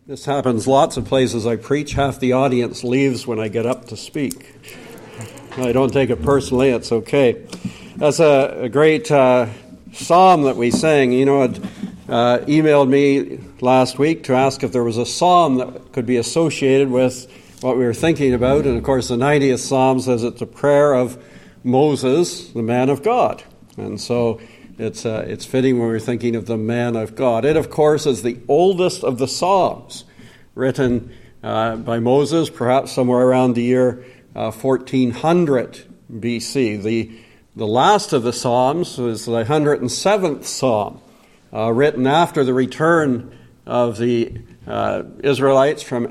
This happens lots of places I preach. Half the audience leaves when I get up to speak. I don't take it personally. It's okay. That's a great psalm that we sang. You know, it emailed me last week to ask if there was a psalm that could be associated with what we were thinking about. And, of course, the 90th psalm says it's a prayer of Moses, the man of God. And so it's fitting when we're thinking of the man of God. It, of course, is the oldest of the Psalms, written by Moses, perhaps somewhere around the year 1400 BC. The last of the Psalms was the 107th Psalm, written after the return of the Israelites from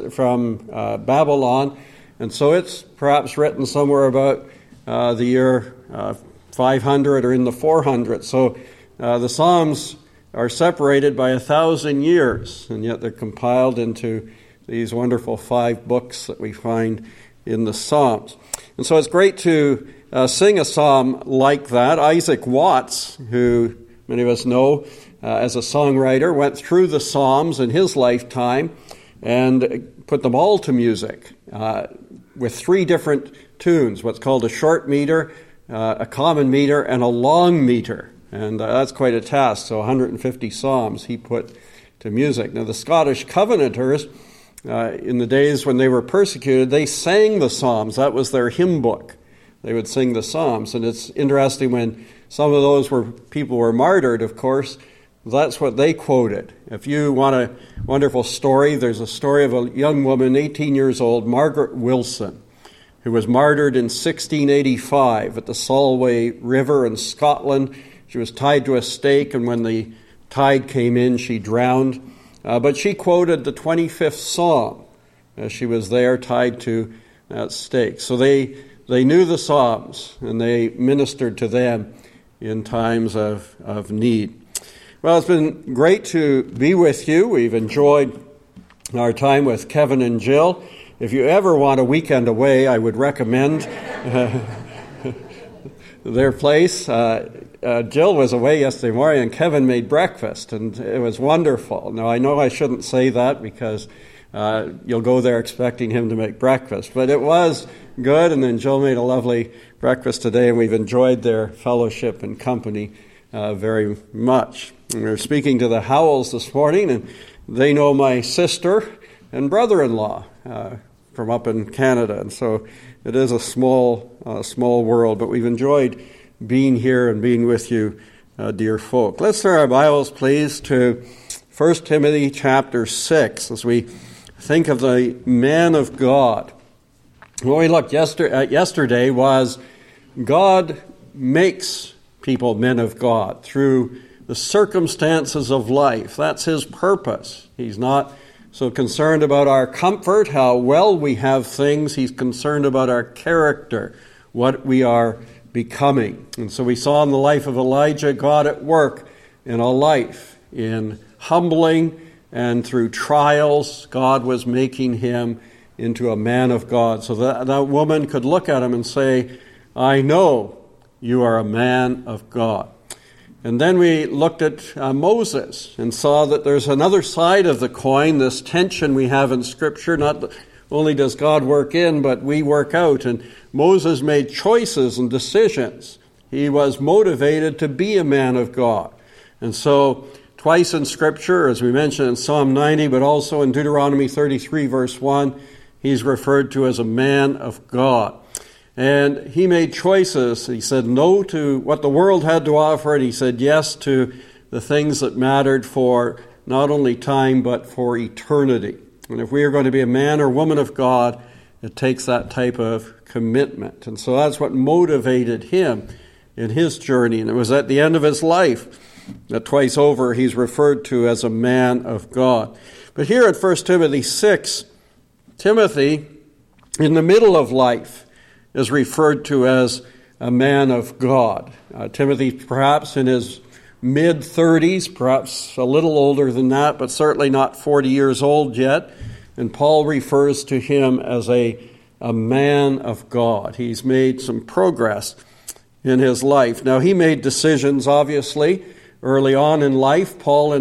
Babylon. And so it's perhaps written somewhere about the year 500 or in the 400s. So the Psalms are separated by 1,000 years, and yet they're compiled into these wonderful 5 books that we find in the Psalms. And so it's great to sing a psalm like that. Isaac Watts, who many of us know as a songwriter, went through the Psalms in his lifetime and put them all to music with 3 different tunes, what's called a short meter, a common meter, and a long meter. And that's quite a task. So 150 psalms he put to music. Now the Scottish Covenanters, in the days when they were persecuted, they sang the psalms. That was their hymn book. They would sing the psalms. And it's interesting when some of those people were martyred, of course, that's what they quoted. If you want a wonderful story, there's a story of a young woman, 18 years old, Margaret Wilson, who was martyred in 1685 at the Solway River in Scotland. She was tied to a stake, and when the tide came in, she drowned. But she quoted the 25th Psalm as she was there tied to that stake. So they knew the Psalms, and they ministered to them in times of need. Well, it's been great to be with you. We've enjoyed our time with Kevin and Jill. If you ever want a weekend away, I would recommend their place. Jill was away yesterday morning, and Kevin made breakfast, and it was wonderful. Now, I know I shouldn't say that because you'll go there expecting him to make breakfast, but it was good, and then Jill made a lovely breakfast today, and we've enjoyed their fellowship and company very much. And we were speaking to the Howells this morning, and they know my sister and brother-in-law from up in Canada, and so it is a small world, but we've enjoyed being here and being with you, dear folk. Let's turn our Bibles, please, to 1 Timothy chapter 6, as we think of the man of God. What we looked at yesterday was God makes people men of God through the circumstances of life. That's his purpose. He's not so concerned about our comfort, how well we have things. He's concerned about our character, what we are becoming. And so we saw in the life of Elijah, God at work in a life, in humbling and through trials, God was making him into a man of God. So that woman could look at him and say, I know you are a man of God. And then we looked at Moses and saw that there's another side of the coin, this tension we have in Scripture. Not only does God work in, but we work out. And Moses made choices and decisions. He was motivated to be a man of God. And so twice in Scripture, as we mentioned in Psalm 90, but also in Deuteronomy 33, verse 1, he's referred to as a man of God. And he made choices. He said no to what the world had to offer, and he said yes to the things that mattered for not only time, but for eternity. And if we are going to be a man or woman of God, it takes that type of commitment. And so that's what motivated him in his journey. And it was at the end of his life that twice over he's referred to as a man of God. But here at 1 Timothy 6, Timothy, in the middle of life, is referred to as a man of God. Timothy, perhaps in his mid-30s, perhaps a little older than that, but certainly not 40 years old yet. And Paul refers to him as a man of God. He's made some progress in his life. Now, he made decisions, obviously, early on in life. Paul in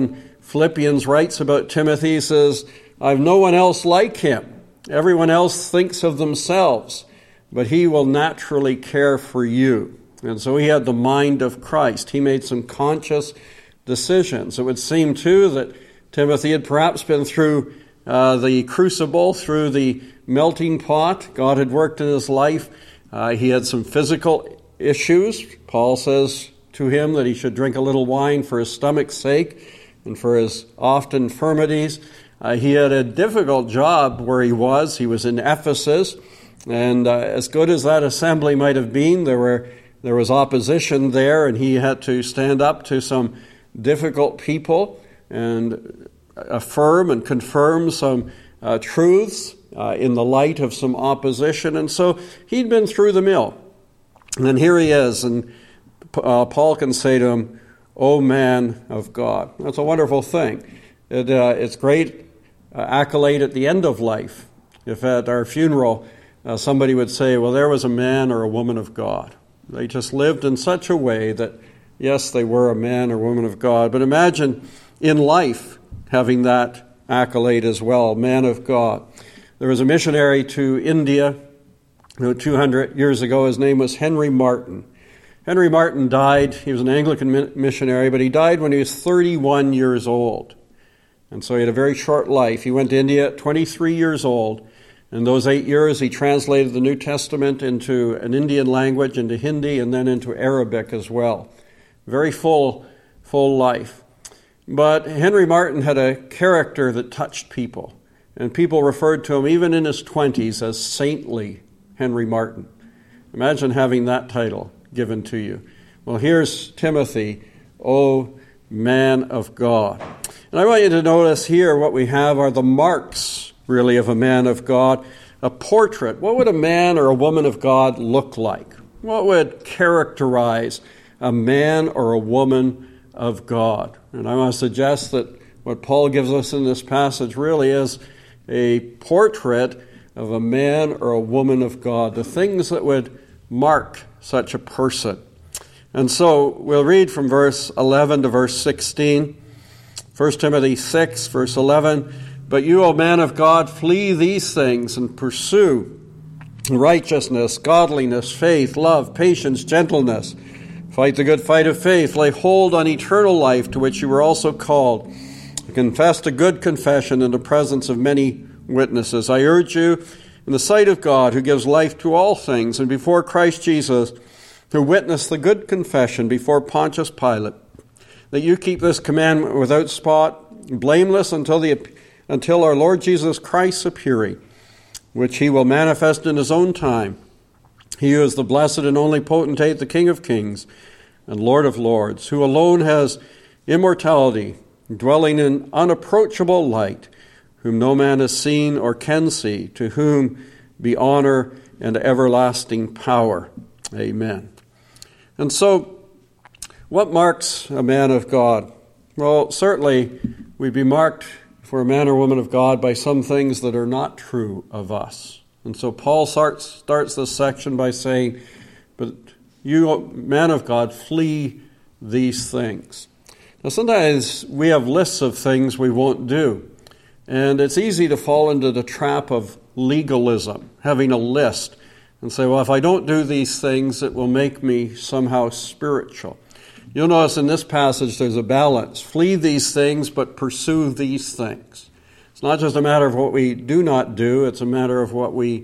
Philippians writes about Timothy, he says, "I have no one else like him. Everyone else thinks of themselves, but he will naturally care for you." And so he had the mind of Christ. He made some conscious decisions. It would seem, too, that Timothy had perhaps been through the crucible, through the melting pot. God had worked in his life. He had some physical issues. Paul says to him that he should drink a little wine for his stomach's sake and for his oft infirmities. He had a difficult job where he was. He was in Ephesus, and as good as that assembly might have been, there was opposition there, and he had to stand up to some difficult people and affirm and confirm some truths in the light of some opposition. And so he'd been through the mill. And here he is, and Paul can say to him, "O man of God." That's a wonderful thing. It's great accolade at the end of life. If at our funeral somebody would say, "Well, there was a man or a woman of God." They just lived in such a way that, yes, they were a man or woman of God. But imagine in life having that accolade as well, man of God. There was a missionary to India 200 years ago. His name was Henry Martyn. Henry Martyn died. He was an Anglican missionary, but he died when he was 31 years old. And so he had a very short life. He went to India at 23 years old. In those 8 years, he translated the New Testament into an Indian language, into Hindi, and then into Arabic as well. Very full life. But Henry Martyn had a character that touched people. And people referred to him, even in his 20s, as saintly Henry Martyn. Imagine having that title given to you. Well, here's Timothy, "O man of God." And I want you to notice here what we have are the marks, really, of a man of God. A portrait. What would a man or a woman of God look like? What would characterize a man or a woman of God? And I want to suggest that what Paul gives us in this passage really is a portrait of a man or a woman of God, the things that would mark such a person. And so we'll read from verse 11 to verse 16. 1 Timothy 6, verse 11, "But you, O man of God, flee these things and pursue righteousness, godliness, faith, love, patience, gentleness. Fight the good fight of faith. Lay hold on eternal life, to which you were also called. Confess a good confession in the presence of many witnesses. I urge you, in the sight of God, who gives life to all things, and before Christ Jesus, who witnessed the good confession before Pontius Pilate, that you keep this commandment without spot, blameless until our Lord Jesus Christ's appearing, which he will manifest in his own time. He who is the blessed and only potentate, the King of kings and Lord of lords, who alone has immortality, dwelling in unapproachable light, whom no man has seen or can see, to whom be honor and everlasting power. Amen." And so, what marks a man of God? Well, certainly we'd be marked for a man or woman of God by some things that are not true of us. And so Paul starts this section by saying, "But you, man of God, flee these things." Now, sometimes we have lists of things we won't do. And it's easy to fall into the trap of legalism, having a list, and say, well, if I don't do these things, it will make me somehow spiritual. You'll notice in this passage there's a balance. Flee these things, but pursue these things. It's not just a matter of what we do not do, it's a matter of what we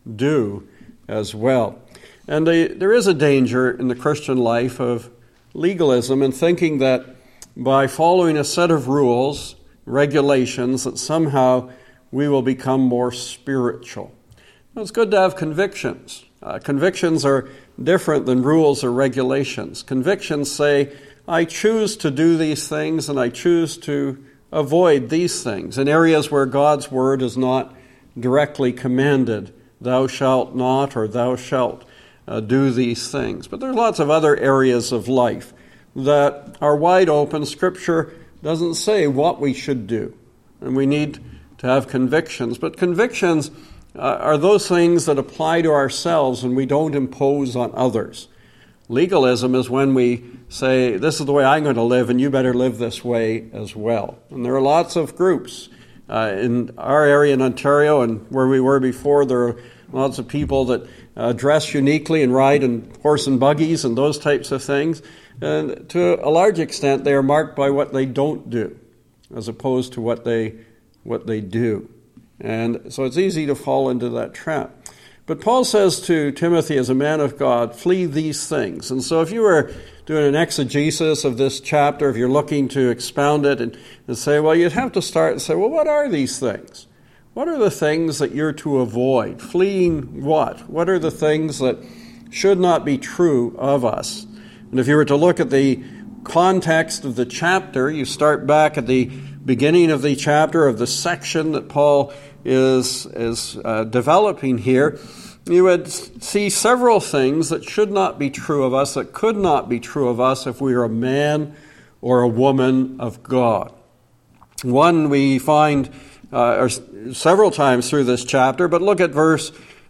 do as well. And there is a danger in the Christian life of legalism and thinking that by following a set of rules, regulations, that somehow we will become more spiritual. Well, it's good to have convictions. Convictions are different than rules or regulations. Convictions say, I choose to do these things and I choose to avoid these things in areas where God's word is not directly commanded. Thou shalt not, or thou shalt do these things. But there are lots of other areas of life that are wide open. Scripture doesn't say what we should do, and we need to have convictions. But convictions are those things that apply to ourselves and we don't impose on others. Legalism is when we say, this is the way I'm going to live, and you better live this way as well. And there are lots of groups. In our area in Ontario and where we were before, there are lots of people that dress uniquely and ride in horse and buggies and those types of things. And to a large extent, they are marked by what they don't do, as opposed to what they do. And so it's easy to fall into that trap. But Paul says to Timothy, as a man of God, flee these things. And so if you were doing an exegesis of this chapter, if you're looking to expound it and say, well, you'd have to start and say, well, what are these things? What are the things that you're to avoid? Fleeing what? What are the things that should not be true of us? And if you were to look at the context of the chapter, you start back at the beginning of the chapter, of the section that Paul is developing here, you would see several things that should not be true of us, that could not be true of us if we are a man or a woman of God. One we find several times through this chapter, but look at verse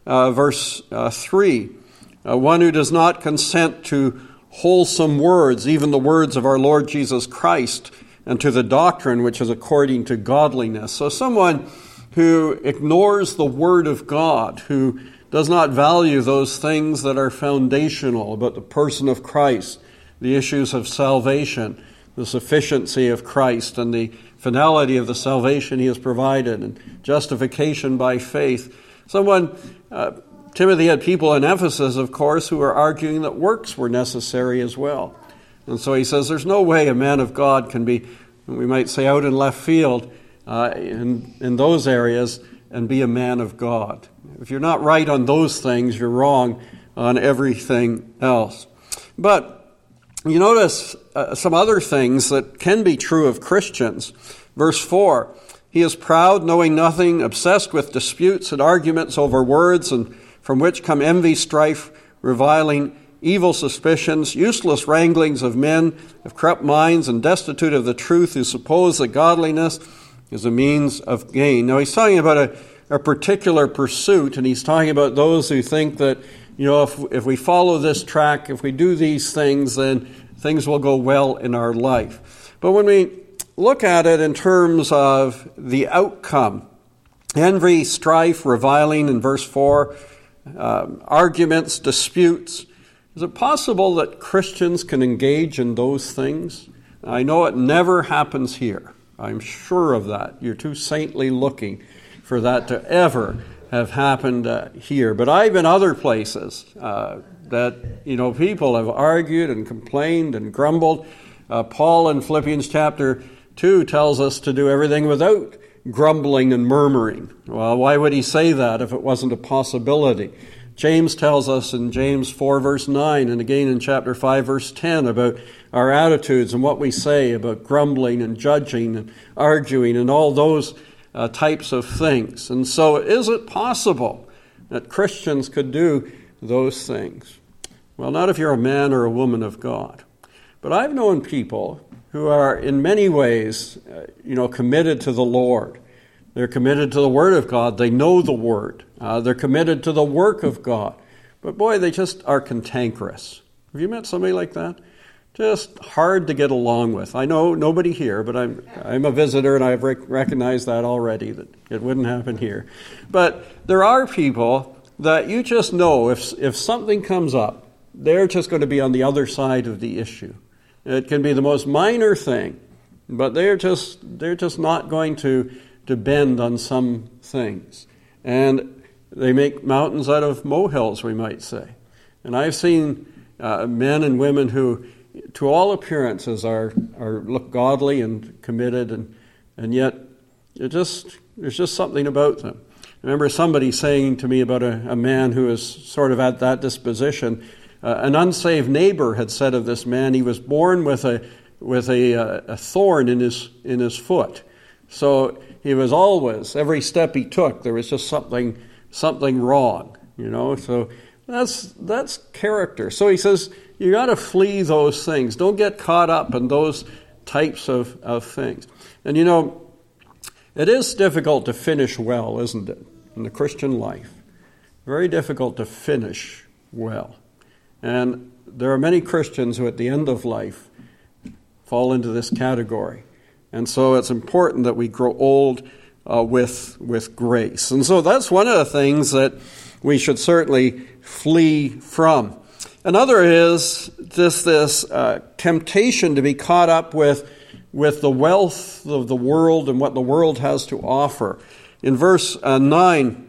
3. One who does not consent to wholesome words, even the words of our Lord Jesus Christ, and to the doctrine which is according to godliness. So someone who ignores the Word of God, who does not value those things that are foundational about the person of Christ, the issues of salvation, the sufficiency of Christ, and the finality of the salvation He has provided, and justification by faith. Timothy had people in Ephesus, of course, who were arguing that works were necessary as well. And so he says there's no way a man of God can be, we might say, out in left field in those areas and be a man of God. If you're not right on those things, you're wrong on everything else. But you notice some other things that can be true of Christians. Verse 4, he is proud, knowing nothing, obsessed with disputes and arguments over words, and from which come envy, strife, reviling, evil suspicions, useless wranglings of men of corrupt minds, and destitute of the truth, who suppose that godliness is a means of gain. Now he's talking about a particular pursuit, and he's talking about those who think that, if we follow this track, if we do these things, then things will go well in our life. But when we look at it in terms of the outcome, envy, strife, reviling in verse 4, arguments, disputes, is it possible that Christians can engage in those things? I know it never happens here. I'm sure of that. You're too saintly looking for that to ever have happened here. But I've been other places that, people have argued and complained and grumbled. Paul in Philippians chapter 2 tells us to do everything without grumbling and murmuring. Well, why would he say that if it wasn't a possibility? James tells us in James 4 verse 9 and again in chapter 5 verse 10 about our attitudes and what we say about grumbling and judging and arguing and all those types of things. And so is it possible that Christians could do those things? Well, not if you're a man or a woman of God. But I've known people who are in many ways, committed to the Lord. They're committed to the Word of God. They know the Word. They're committed to the work of God. But boy, they just are cantankerous. Have you met somebody like that? Just hard to get along with. I know nobody here, but I'm a visitor, and I've recognized that already, that it wouldn't happen here. But there are people that you just know if something comes up, they're just going to be on the other side of the issue. It can be the most minor thing, but they're just not going to bend on some things. And they make mountains out of molehills, we might say. And I've seen men and women who, to all appearances, look godly and committed, and yet there's just something about them. I remember somebody saying to me about a man who is sort of at that disposition. An unsaved neighbor had said of this man, he was born with a thorn in his foot. So he was always, every step he took, there was just something wrong, So that's character. So he says, you got to flee those things. Don't get caught up in those types of things. And it is difficult to finish well, isn't it, in the Christian life? Very difficult to finish well. And there are many Christians who at the end of life fall into this category. And so it's important that we grow old with grace. And so that's one of the things that we should certainly flee from. Another is just this temptation to be caught up with the wealth of the world and what the world has to offer. In verse 9,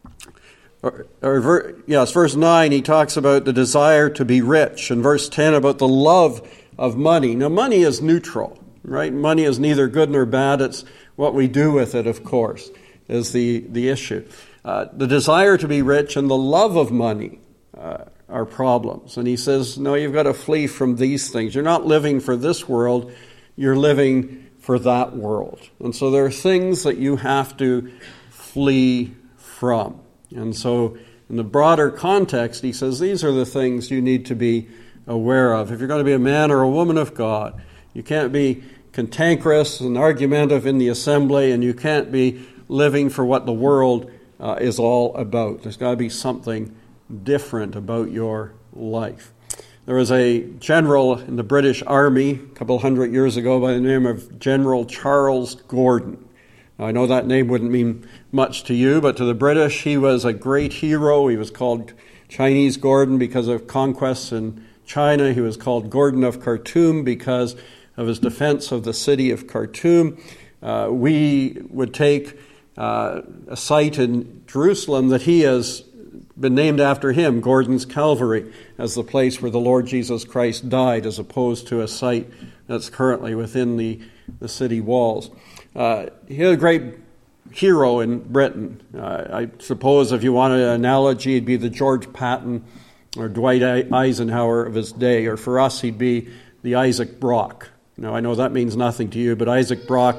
verse 9, he talks about the desire to be rich. In verse 10, about the love of money. Now, money is neutral, right? Money is neither good nor bad. It's what we do with it, of course, is the issue. The desire to be rich and the love of money are problems. And he says, no, you've got to flee from these things. You're not living for this world. You're living for that world. And so there are things that you have to flee from. And so in the broader context, he says, these are the things you need to be aware of. If you're going to be a man or a woman of God, you can't be cantankerous and argumentative in the assembly, and you can't be living for what the world is all about. There's got to be something different about your life. There was a general in the British Army a couple hundred years ago by the name of General Charles Gordon. Now, I know that name wouldn't mean much to you, but to the British, he was a great hero. He was called Chinese Gordon because of conquests in China. He was called Gordon of Khartoum because of his defense of the city of Khartoum. We would take a site in Jerusalem that he has been named after him, Gordon's Calvary, as the place where the Lord Jesus Christ died, as opposed to a site that's currently within the city walls. He had a great hero in Britain. I suppose if you wanted an analogy, he'd be the George Patton or Dwight Eisenhower of his day, or for us, he'd be the Isaac Brock. Now, I know that means nothing to you, but Isaac Brock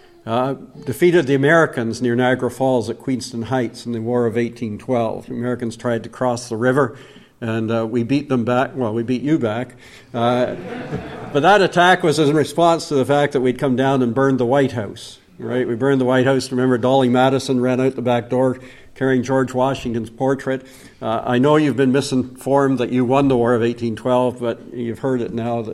defeated the Americans near Niagara Falls at Queenston Heights in the War of 1812. The Americans tried to cross the river, and we beat them back. Well, we beat you back. But that attack was in response to the fact that we'd come down and burned the White House. Right? We burned the White House. Remember, Dolly Madison ran out the back door carrying George Washington's portrait. I know you've been misinformed that you won the War of 1812, but you've heard it now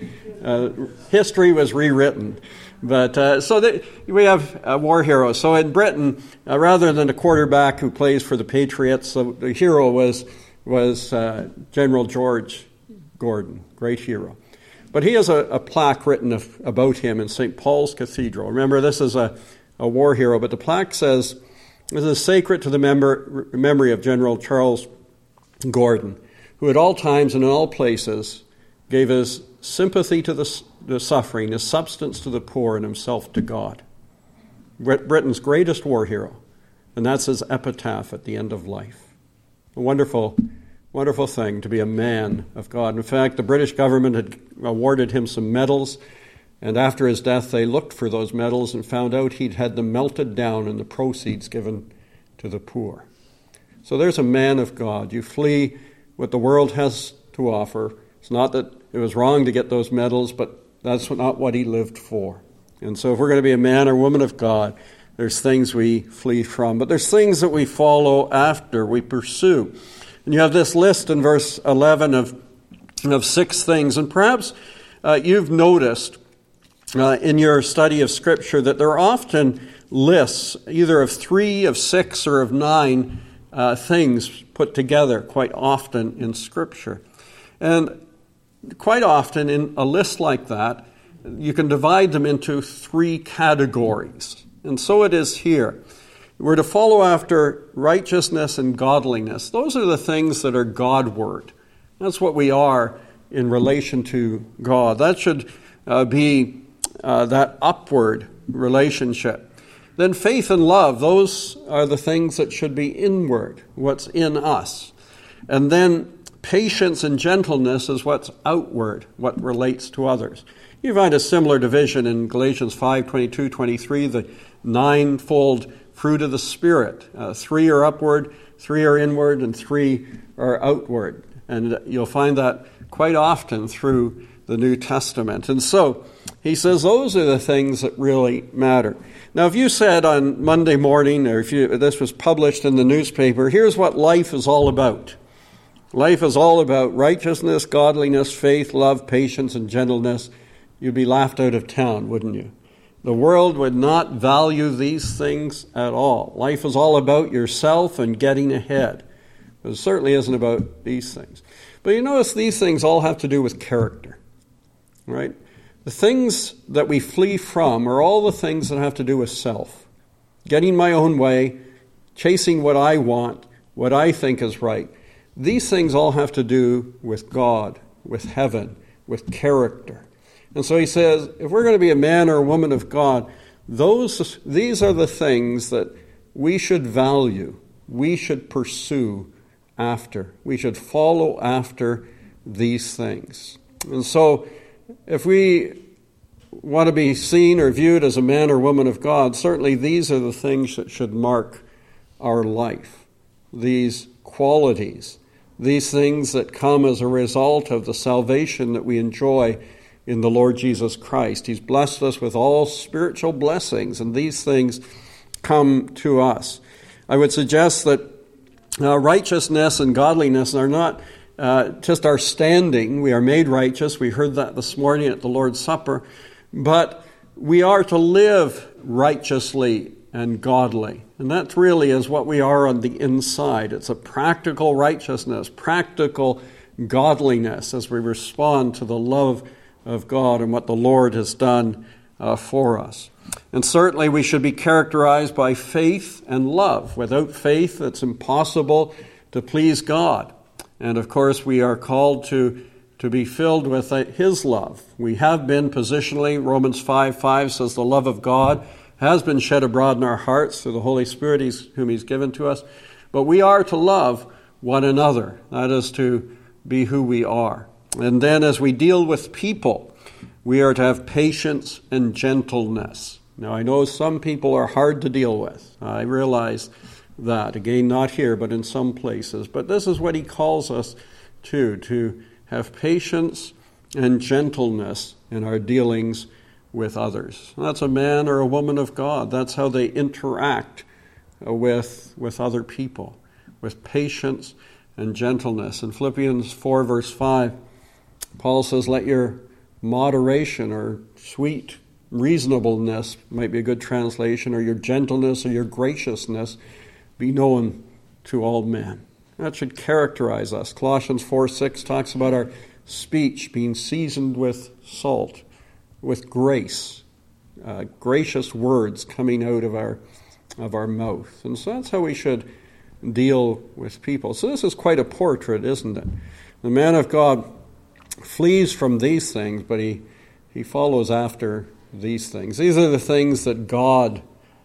that history was rewritten. But we have war heroes. So in Britain, rather than a quarterback who plays for the Patriots, the hero was General George Gordon, great hero. But he has a plaque written about him in St. Paul's Cathedral. Remember, this is a war hero, but the plaque says, "This is sacred to the memory of General Charles Gordon, who at all times and in all places gave his sympathy to the suffering, his substance to the poor, and himself to God." Britain's greatest war hero. And that's his epitaph at the end of life. A wonderful, wonderful thing to be a man of God. In fact, the British government had awarded him some medals, and after his death they looked for those medals and found out he'd had them melted down and the proceeds given to the poor. So there's a man of God. You flee what the world has to offer. It's not that it was wrong to get those medals, but that's not what he lived for. And so if we're going to be a man or woman of God, there's things we flee from. But there's things that we follow after, we pursue. And you have this list in verse 11 of 6 things. And perhaps you've noticed in your study of Scripture that there are often lists, either of 3, of 6, or of 9 things put together quite often in Scripture. And quite often in a list like that, you can divide them into 3 categories. And so it is here. We're to follow after righteousness and godliness. Those are the things that are Godward. That's what we are in relation to God. That should be that upward relationship. Then faith and love, those are the things that should be inward, what's in us. And then patience and gentleness is what's outward, what relates to others. You find a similar division in Galatians 5:22-23, the 9-fold fruit of the Spirit. 3 are upward, 3 are inward, and 3 are outward. And you'll find that quite often through the New Testament. And so he says those are the things that really matter. Now, if you said on Monday morning, or if this was published in the newspaper, here's what life is all about. life is all about righteousness, godliness, faith, love, patience, and gentleness, you'd be laughed out of town, wouldn't you? The world would not value these things at all. Life is all about yourself and getting ahead. But it certainly isn't about these things. But you notice these things all have to do with character, right? The things that we flee from are all the things that have to do with self. Getting my own way, chasing what I want, what I think is right. These things all have to do with God, with heaven, with character. And so he says, if we're going to be a man or a woman of God, these are the things that we should value, we should pursue after. We should follow after these things. And so if we want to be seen or viewed as a man or woman of God, certainly these are the things that should mark our life. These qualities, these things that come as a result of the salvation that we enjoy in the Lord Jesus Christ. He's blessed us with all spiritual blessings, and these things come to us. I would suggest that righteousness and godliness are not just our standing. We are made righteous. We heard that this morning at the Lord's Supper. But we are to live righteously and godly. And that really is what we are on the inside. It's a practical righteousness, practical godliness as we respond to the love of God and what the Lord has done for us. And certainly we should be characterized by faith and love. Without faith, it's impossible to please God. And of course, we are called to be filled with His love. We have been positionally. Romans 5:5 says the love of God has been shed abroad in our hearts through the Holy Spirit whom He's given to us. But we are to love one another. That is to be who we are. And then as we deal with people, we are to have patience and gentleness. Now, I know some people are hard to deal with. I realize that. Again, not here, but in some places. But this is what he calls us to have patience and gentleness in our dealings with others. That's a man or a woman of God. That's how they interact with other people, with patience and gentleness. In Philippians 4, verse 5, Paul says, let your moderation or sweet reasonableness, might be a good translation, or your gentleness or your graciousness be known to all men. That should characterize us. Colossians 4:6 talks about our speech being seasoned with salt, with grace, gracious words coming out of our mouth. And so that's how we should deal with people. So this is quite a portrait, isn't it? The man of God flees from these things, but he follows after these things. These are the things that God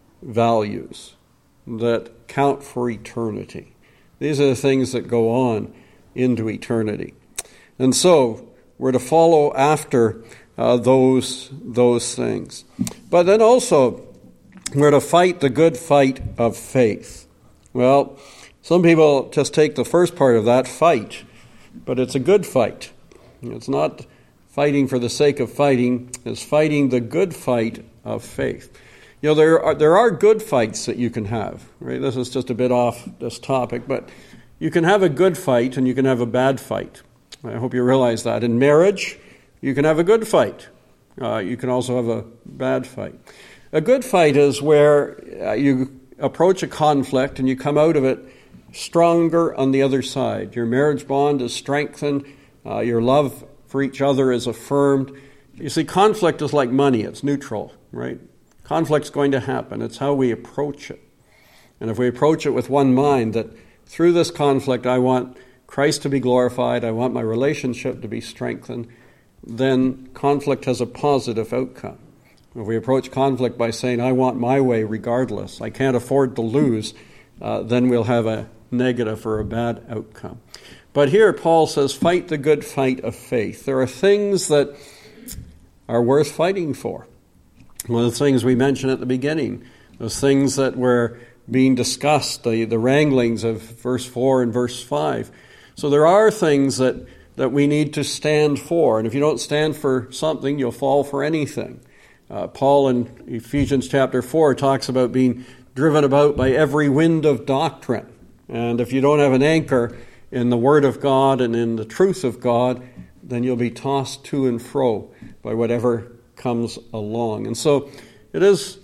values, that count for eternity. These are the things that go on into eternity. And so we're to follow after those things. But then also we're to fight the good fight of faith. Well, some people just take the first part of that, fight, but it's a good fight. It's not fighting for the sake of fighting. It's fighting the good fight of faith. You know, there are good fights that you can have. Right? This is just a bit off this topic, but you can have a good fight and you can have a bad fight. I hope you realize that. In marriage, you can have a good fight. You can also have a bad fight. A good fight is where you approach a conflict and you come out of it stronger on the other side. Your marriage bond is strengthened. Your love for each other is affirmed. You see, conflict is like money. It's neutral, right? Conflict's going to happen. It's how we approach it. And if we approach it with one mind, that through this conflict I want Christ to be glorified, I want my relationship to be strengthened, then conflict has a positive outcome. If we approach conflict by saying, I want my way regardless, I can't afford to lose, then we'll have a negative or a bad outcome. But here Paul says, fight the good fight of faith. There are things that are worth fighting for. One of the things we mentioned at the beginning, those things that were being discussed, the wranglings of verse 4 and verse 5. So there are things that we need to stand for. And if you don't stand for something, you'll fall for anything. Paul in Ephesians chapter 4 talks about being driven about by every wind of doctrine. And if you don't have an anchor in the Word of God and in the truth of God, then you'll be tossed to and fro by whatever comes along. And so there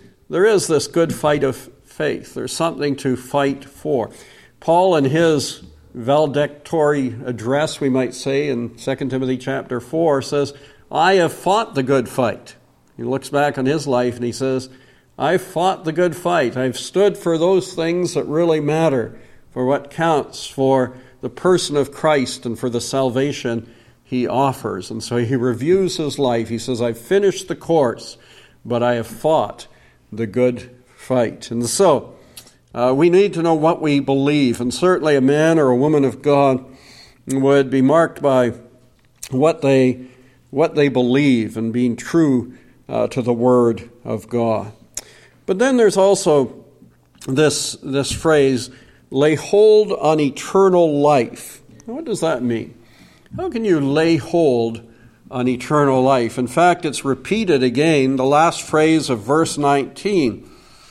is this good fight of faith. There's something to fight for. Paul, in his valedictory address, we might say, in 2 Timothy chapter 4, says, I have fought the good fight. He looks back on his life and he says, I've fought the good fight. I've stood for those things that really matter, for what counts, for the person of Christ and for the salvation he offers. And so he reviews his life. He says, I've finished the course, but I have fought the good fight. And so we need to know what we believe. And certainly a man or a woman of God would be marked by what they believe and being true to the Word of God. But then there's also this phrase, lay hold on eternal life. What does that mean? How can you lay hold on eternal life? In fact, it's repeated again, the last phrase of verse 19.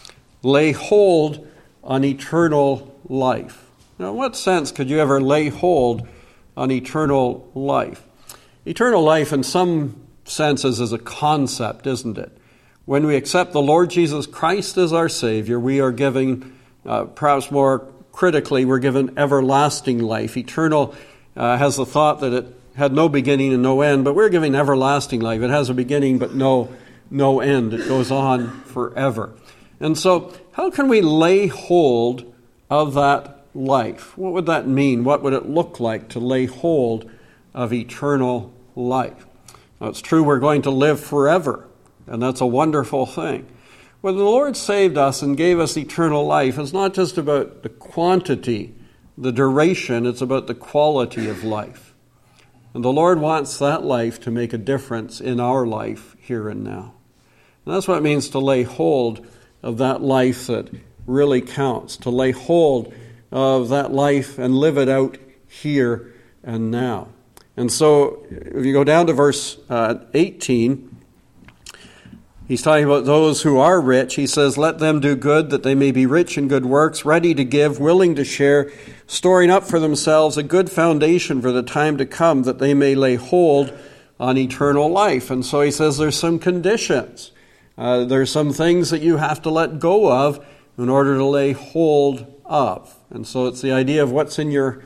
Lay hold on eternal life. Now, in what sense could you ever lay hold on eternal life? Eternal life, in some senses, is a concept, isn't it? When we accept the Lord Jesus Christ as our Savior, we are given, perhaps more critically, we're given everlasting life. Eternal has the thought that it had no beginning and no end, but we're given everlasting life. It has a beginning but no end. It goes on forever. And so, how can we lay hold of that life? What would that mean? What would it look like to lay hold of eternal life? Now, it's true we're going to live forever, and that's a wonderful thing. When the Lord saved us and gave us eternal life, it's not just about the quantity, the duration, it's about the quality of life. And the Lord wants that life to make a difference in our life here and now. And that's what it means to lay hold of that life that really counts, to lay hold of that life and live it out here and now. And so, if you go down to verse 18, he's talking about those who are rich. He says, let them do good, that they may be rich in good works, ready to give, willing to share, storing up for themselves a good foundation for the time to come, that they may lay hold on eternal life. And so he says there's some conditions. There's some things that you have to let go of in order to lay hold of. And so it's the idea of what's in your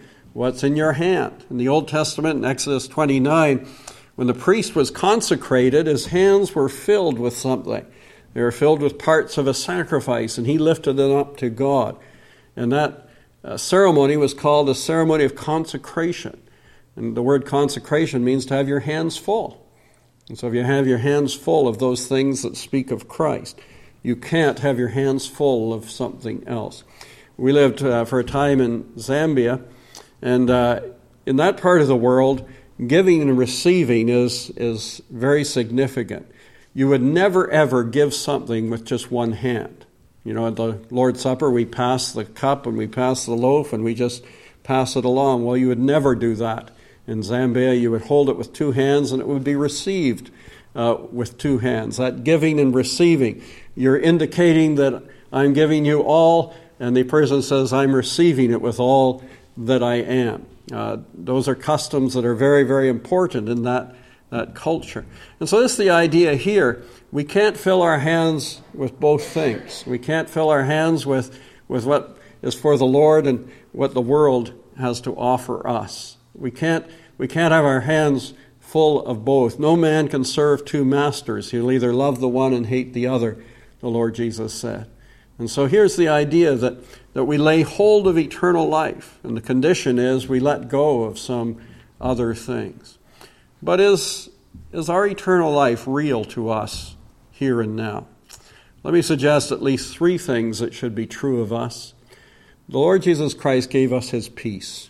hand. In the Old Testament, in Exodus 29, when the priest was consecrated, his hands were filled with something. They were filled with parts of a sacrifice, and he lifted them up to God. And that ceremony was called a ceremony of consecration. And the word consecration means to have your hands full. And so if you have your hands full of those things that speak of Christ, you can't have your hands full of something else. We lived for a time in Zambia, and in that part of the world, giving and receiving is very significant. You would never, ever give something with just one hand. You know, at the Lord's Supper, we pass the cup and we pass the loaf and we just pass it along. Well, you would never do that. In Zambia, you would hold it with two hands and it would be received with two hands. That giving and receiving, you're indicating that I'm giving you all, and the person says, I'm receiving it with all that I am. Those are customs that are very, very important in that culture. And so this is the idea here. We can't fill our hands with both things. We can't fill our hands with what is for the Lord and what the world has to offer us. We can't have our hands full of both. No man can serve two masters. He'll either love the one and hate the other, the Lord Jesus said. And so here's the idea that we lay hold of eternal life, and the condition is we let go of some other things. But is our eternal life real to us here and now? Let me suggest at least three things that should be true of us. The Lord Jesus Christ gave us his peace.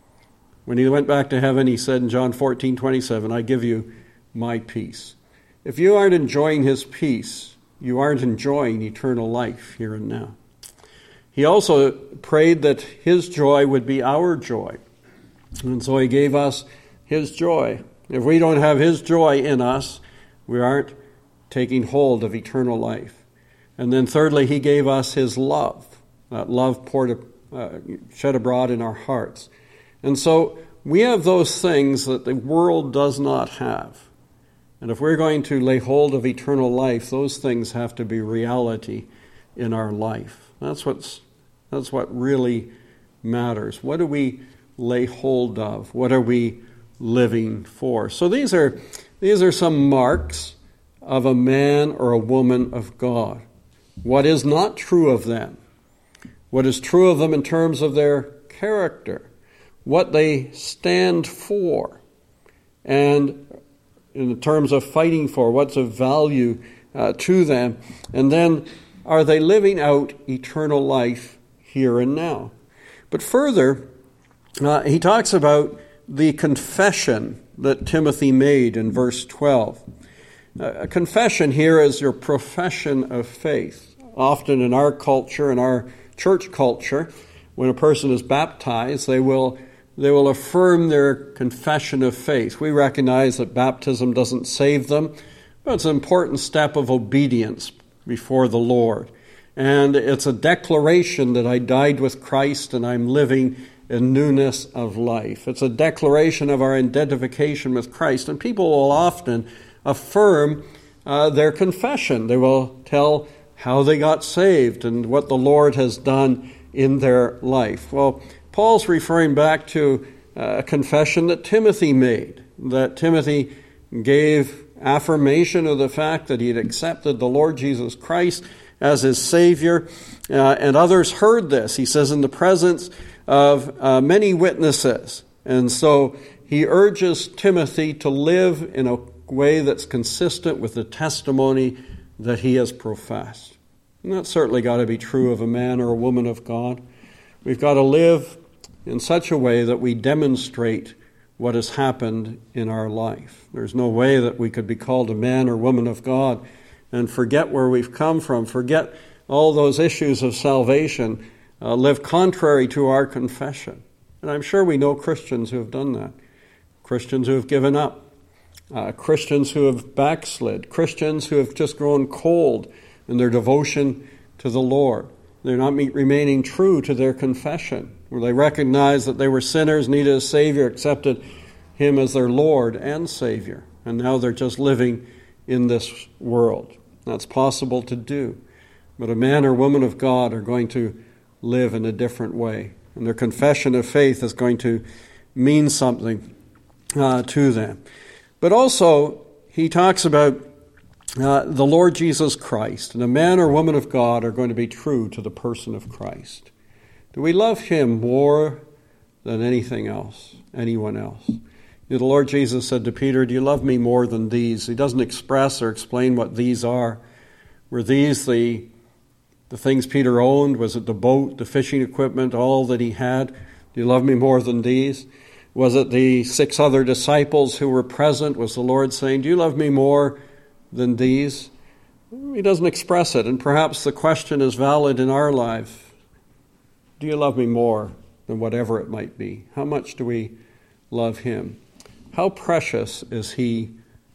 When he went back to heaven, he said in John 14:27, I give you my peace. If you aren't enjoying his peace, you aren't enjoying eternal life here and now. He also prayed that his joy would be our joy. And so he gave us his joy. If we don't have his joy in us, we aren't taking hold of eternal life. And then thirdly, he gave us his love. That love shed abroad in our hearts. And so we have those things that the world does not have. And if we're going to lay hold of eternal life, those things have to be reality in our life. That's what really matters. What do we lay hold of? What are we living for? So these are some marks of a man or a woman of God. What is not true of them? What is true of them in terms of their character? What they stand for? And in terms of fighting for, what's of value to them? And then, are they living out eternal life here and now? But further, he talks about the confession that Timothy made in verse 12. A confession here is your profession of faith. Often in our culture, in our church culture, when a person is baptized, they will affirm their confession of faith. We recognize that baptism doesn't save them, but it's an important step of obedience before the Lord. And it's a declaration that I died with Christ and I'm living in newness of life. It's a declaration of our identification with Christ. And people will often affirm their confession. They will tell how they got saved and what the Lord has done in their life. Well, Paul's referring back to a confession that Timothy made, that Timothy gave affirmation of the fact that he had accepted the Lord Jesus Christ as his Savior, and others heard this. He says, in the presence of many witnesses. And so he urges Timothy to live in a way that's consistent with the testimony that he has professed. And that's certainly got to be true of a man or a woman of God. We've got to live in such a way that we demonstrate what has happened in our life. There's no way that we could be called a man or woman of God and forget where we've come from, forget all those issues of salvation, live contrary to our confession. And I'm sure we know Christians who have done that. Christians who have given up. Christians who have backslid. Christians who have just grown cold in their devotion to the Lord. They're not remaining true to their confession, where they recognized that they were sinners, needed a Savior, accepted Him as their Lord and Savior. And now they're just living in this world. That's possible to do. But a man or woman of God are going to live in a different way. And their confession of faith is going to mean something to them. But also, he talks about the Lord Jesus Christ. And a man or woman of God are going to be true to the person of Christ. Do we love Him more than anything else, anyone else? The Lord Jesus said to Peter, do you love me more than these? He doesn't express or explain what these are. Were these the things Peter owned? Was it the boat, the fishing equipment, all that he had? Do you love me more than these? Was it the 6 other disciples who were present? Was the Lord saying, do you love me more than these? He doesn't express it, and perhaps the question is valid in our life. Do you love me more than whatever it might be? How much do we love Him? How precious is He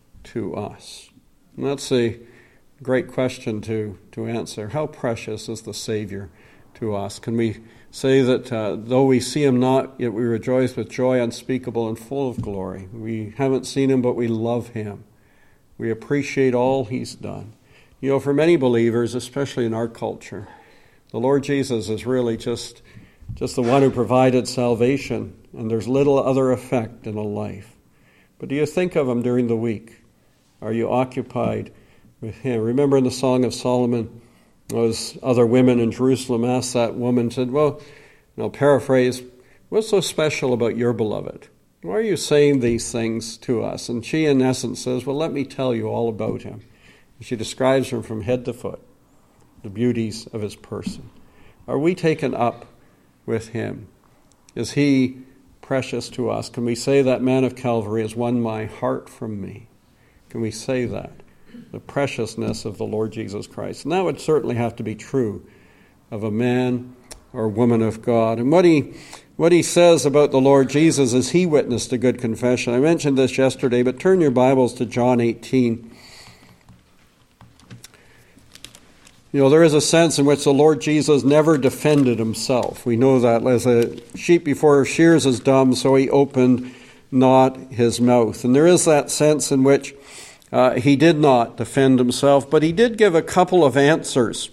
to us? And that's a great question to answer. How precious is the Savior to us? Can we say that though we see Him not, yet we rejoice with joy unspeakable and full of glory? We haven't seen Him, but we love Him. We appreciate all He's done. You know, for many believers, especially in our culture, the Lord Jesus is really just the one who provided salvation, and there's little other effect in a life. But do you think of Him during the week? Are you occupied with Him? Remember in the Song of Solomon, those other women in Jerusalem asked that woman, said, well, and I'll paraphrase, what's so special about your beloved? Why are you saying these things to us? And she, in essence, says, well, let me tell you all about Him. And she describes Him from head to foot, the beauties of His person. Are we taken up with Him? Is He precious to us? Can we say that man of Calvary has won my heart from me? Can we say that? The preciousness of the Lord Jesus Christ. And that would certainly have to be true of a man or woman of God. And what he says about the Lord Jesus is He witnessed a good confession. I mentioned this yesterday, but turn your Bibles to John 18. There is a sense in which the Lord Jesus never defended himself. We know that as a sheep before shears is dumb, so he opened not his mouth. And there is that sense in which he did not defend himself, but he did give a couple of answers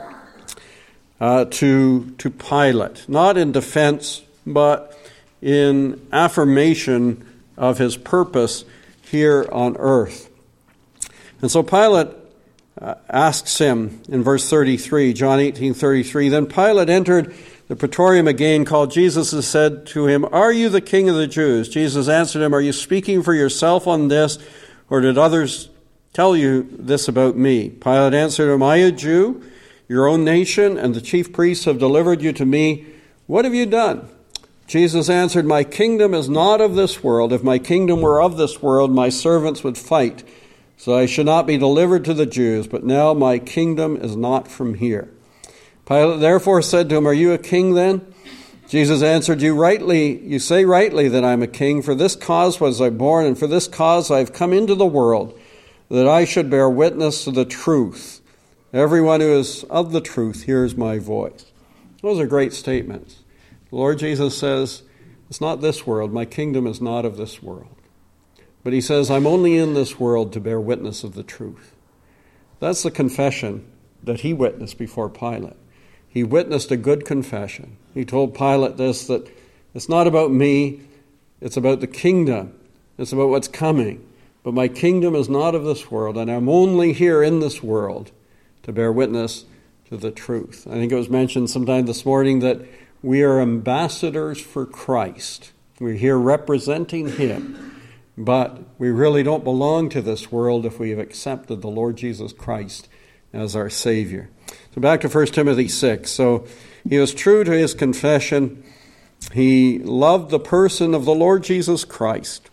to Pilate, not in defense, but in affirmation of his purpose here on earth. And so Pilate asks him in verse 33, John 18:33, "Then Pilate entered the praetorium again, called Jesus, and said to him, 'Are you the king of the Jews?' Jesus answered him, 'Are you speaking for yourself on this, or did others tell you this about me?' Pilate answered him, 'Am I a Jew? Your own nation and the chief priests have delivered you to me. What have you done?' Jesus answered, 'My kingdom is not of this world. If my kingdom were of this world, my servants would fight, so I should not be delivered to the Jews. But now my kingdom is not from here.' Pilate therefore said to him, 'Are you a king then?' Jesus answered, 'You say rightly that I am a king. For this cause was I born, and for this cause I have come into the world, that I should bear witness to the truth. Everyone who is of the truth hears my voice.'" Those are great statements. The Lord Jesus says, it's not this world. My kingdom is not of this world. But he says, I'm only in this world to bear witness of the truth. That's the confession that he witnessed before Pilate. He witnessed a good confession. He told Pilate this, that it's not about me, it's about the kingdom. It's about what's coming. But my kingdom is not of this world, and I'm only here in this world to bear witness to the truth. I think it was mentioned sometime this morning that we are ambassadors for Christ. We're here representing him, but we really don't belong to this world if we have accepted the Lord Jesus Christ as our Savior. So back to 1 Timothy 6. So he was true to his confession. He loved the person of the Lord Jesus Christ.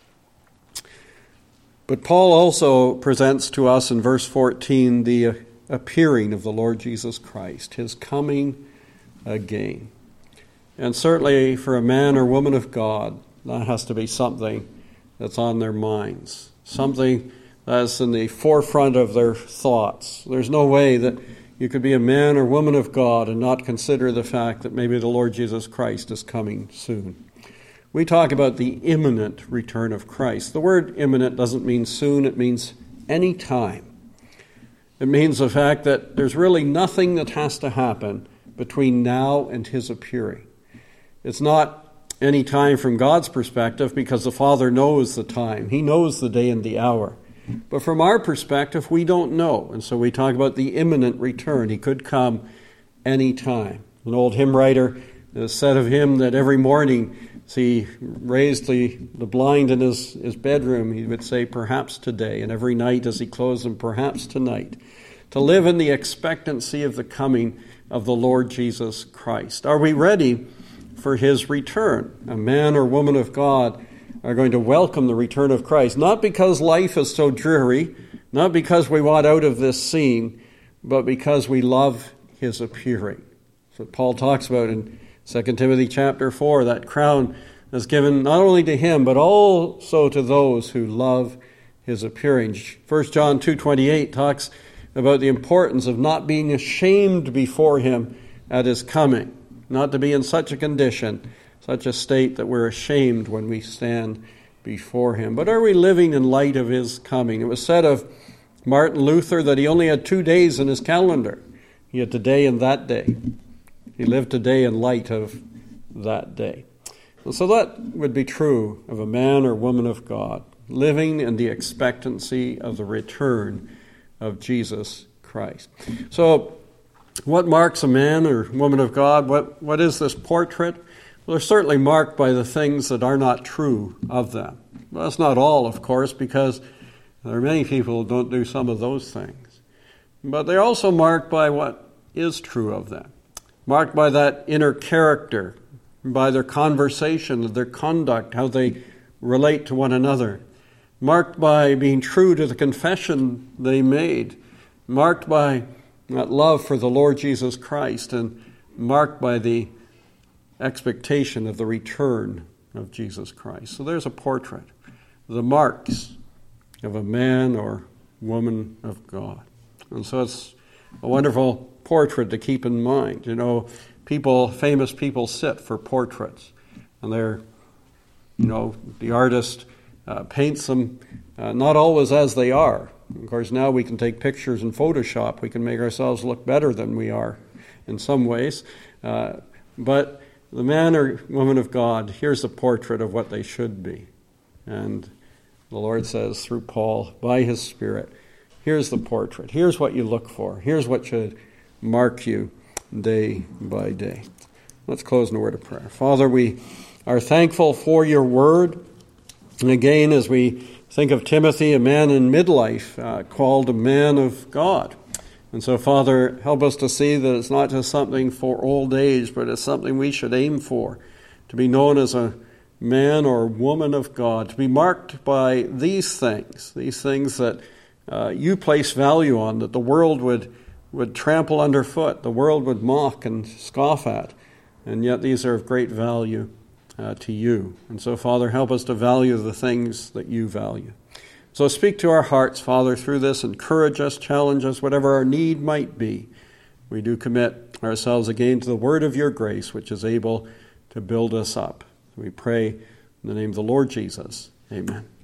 But Paul also presents to us in verse 14 the appearing of the Lord Jesus Christ, his coming again. And certainly for a man or woman of God, that has to be something that's on their minds, something that's in the forefront of their thoughts. There's no way that you could be a man or woman of God and not consider the fact that maybe the Lord Jesus Christ is coming soon. We talk about the imminent return of Christ. The word imminent doesn't mean soon, it means any time. It means the fact that there's really nothing that has to happen between now and his appearing. It's not any time from God's perspective because the Father knows the time. He knows the day and the hour. But from our perspective, we don't know. And so we talk about the imminent return. He could come any time. An old hymn writer said of him that every morning as he raised the blind in his bedroom, he would say, perhaps today. And every night as he closed them, perhaps tonight. To live in the expectancy of the coming of the Lord Jesus Christ. Are we ready for his return? A man or woman of God are going to welcome the return of Christ, not because life is so dreary, not because we want out of this scene, but because we love his appearing. That's what Paul talks about in 2 Timothy chapter 4, that crown is given not only to him, but also to those who love his appearing. 1 John 2:28 talks about the importance of not being ashamed before him at his coming, not to be in such a condition, such a state that we're ashamed when we stand before him. But are we living in light of his coming? It was said of Martin Luther that he only had 2 days in his calendar. He had today and that day. He lived today in light of that day. And so that would be true of a man or woman of God, living in the expectancy of the return of Jesus Christ. So what marks a man or woman of God? What is this portrait? Well, they're certainly marked by the things that are not true of them. Well, that's not all, of course, because there are many people who don't do some of those things. But they're also marked by what is true of them, marked by that inner character, by their conversation, their conduct, how they relate to one another, marked by being true to the confession they made, marked by that love for the Lord Jesus Christ, and marked by the expectation of the return of Jesus Christ. So there's a portrait, the marks of a man or woman of God. And so it's a wonderful portrait to keep in mind. Famous people sit for portraits, and the artist paints them not always as they are. Of course, now we can take pictures in Photoshop. We can make ourselves look better than we are in some ways. But the man or woman of God, here's a portrait of what they should be. And the Lord says through Paul, by his Spirit, here's the portrait. Here's what you look for. Here's what should mark you day by day. Let's close in a word of prayer. Father, we are thankful for your word. And again, as we think of Timothy, a man in midlife, called a man of God. And so, Father, help us to see that it's not just something for old age, but it's something we should aim for, to be known as a man or woman of God, to be marked by these things that you place value on, that the world would trample underfoot, the world would mock and scoff at, and yet these are of great value to you. And so, Father, help us to value the things that you value. So speak to our hearts, Father, through this. Encourage us, challenge us, whatever our need might be. We do commit ourselves again to the word of your grace, which is able to build us up. We pray in the name of the Lord Jesus. Amen.